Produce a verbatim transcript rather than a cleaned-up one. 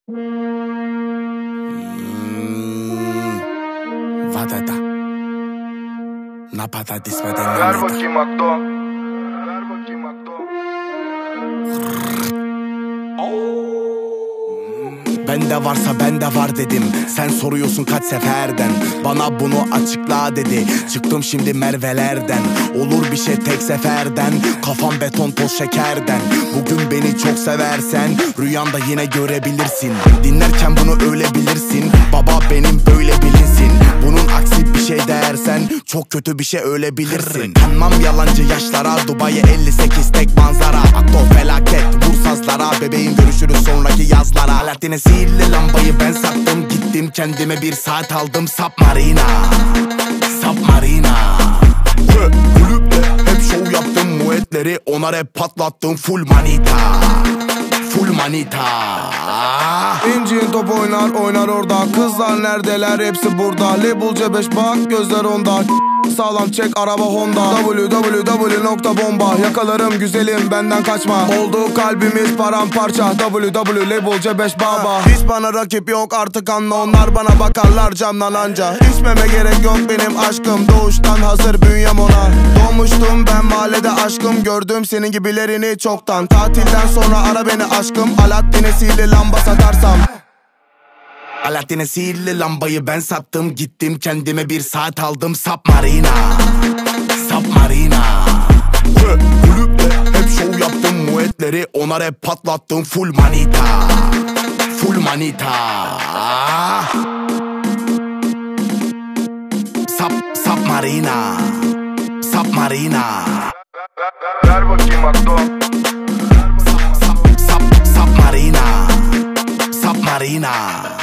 Vadada Napada dismeden Ver bakayım Akdo. Ver bakayım Akdo. Bende varsa bende var dedim. Sen soruyorsun kaç seferden. Bana bunu açıkla dedi. Çıktım şimdi Merve'lerden. Olur bir şey tek seferden. Kafam beton toz şekerden. Bugün beni çok seversen rüyanda yine görebilirsin. Dinlerken bunu öyle bilirsin. Baba benim böyle bilinsin. Bunun aksi bir şey dersen çok kötü bir şey öyle bilirsin. Kanmam yalancı yaşlara. Dubai elli sekiz tek manzara. Akto felaket vur sazlara. Bebeğim görüşürüz sonraki yazlara. Alaaddin'e sihirli lambayı ben sattım. Gittim kendime bir saat aldım. Submarina Submarina Kulüpte hep şov yaptım. Muetleri ona rap patlattım. Full manita Full manita. İnci'nin top oynar oynar orada. Kızlar neredeler hepsi burada. Label C beş bak gözler onda. Sağlam çek araba Honda. W W W nokta bomba. Yakalarım güzelim benden kaçma. Oldu kalbimiz paramparça. W W Label C beş baba. Hiç bana rakip yok artık anla. Onlar bana bakarlar camdan anca. İçmeme gerek yok benim aşkım. Doğuştan hazır bünyem ona. Doğmuştum ben mahallede aşkım. Gördüm senin gibilerini çoktan. Tatilden sonra ara beni aşkım. Alaaddin'e sihirli lamba satarsam. Alaaddin'e sihirli lambayı ben sattım. Gittim kendime bir saat aldım. Submarina Submarina Kulüpte hep şov yaptım. Muetleri ona rap patlattım. Full manita Full manita. Sub Submarina Submarina Ver bakayım Akdo. Sub Sub Submarina Submarina